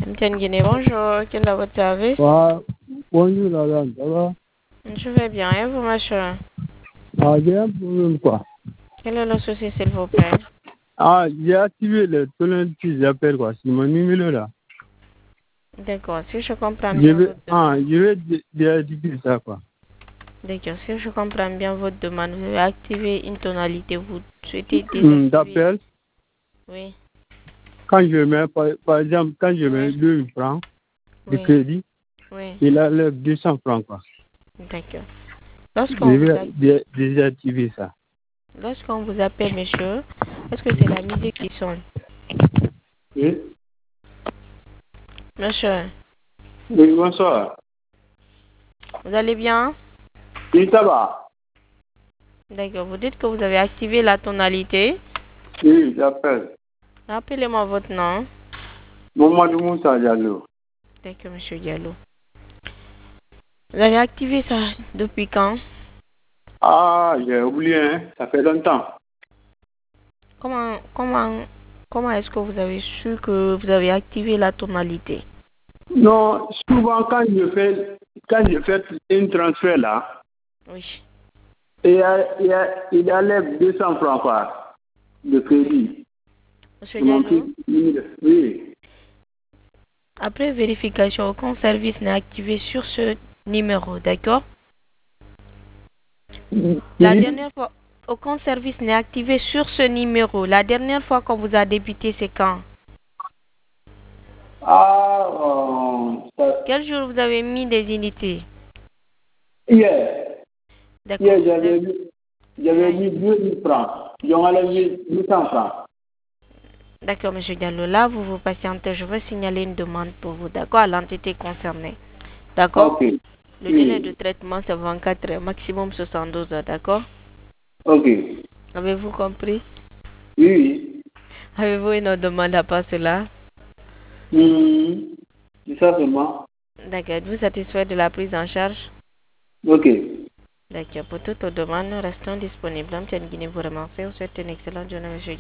Mtiane Guinée, bonjour. Quel est votre service? Bonjour madame, ça va? Je vais bien. Et vous, ma chère? J'ai un problème quoi. Quel est le souci, s'il vous plaît? J'ai activé le tonneau que j'appelle quoi, c'est mon numéro là. D'accord. Si je comprends Je bien vais, votre demande. je vais déactiver ça quoi. D'accord. Si je comprends bien votre demande, vous avez activé une tonalité. Vous souhaitez désactiver. D'appel, Oui. quand je mets, par exemple, quand je mets Oui. 2000 francs de Oui. crédit, Oui. il enlève 200 francs quoi. D'accord. Je Lorsqu'on vous, vais désactiver ça. lorsqu'on vous appelle, monsieur, est-ce que c'est la musique qui sonne? Oui, Monsieur, oui, bonsoir. vous allez bien? Oui, ça va? D'accord. Vous dites que vous avez activé la tonalité. Oui, j'appelle. Rappelez-moi votre nom. Mamadou Moussa Diallo. D'accord, monsieur Diallo. Vous avez activé ça depuis quand? J'ai oublié, hein, ça fait longtemps. Comment, comment, comment est-ce que vous avez su que vous avez activé la tonalité? Non, souvent quand je fais un transfert là, Oui. il enlève 200 francs quoi, de crédit. Monsieur C'est mon Diallo, fils. Oui. après vérification, aucun service n'est activé sur ce numéro, d'accord? La Oui. dernière fois, aucun service n'est activé sur ce numéro. La dernière fois qu'on vous a débuté, c'est quand? Quel jour vous avez mis des unités? Hier, D'accord. j'avais mis 2000 francs. Ils ont enlevé 200 francs. D'accord, monsieur Diallo. Là, vous vous patientez. Je vais signaler une demande pour vous, d'accord, à l'entité concernée. D'accord? Ok. Le délai de Oui. traitement, c'est 24 heures, maximum 72 heures, d'accord? Ok. Avez-vous compris? Oui. Avez-vous une autre demande à part cela? C'est ça seulement. D'accord. Êtes-vous satisfait de la prise en charge? Ok. D'accord. Pour toute autre demande, nous restons disponibles. Mme Guinée vous remercie. Vous souhaite une excellente journée, monsieur.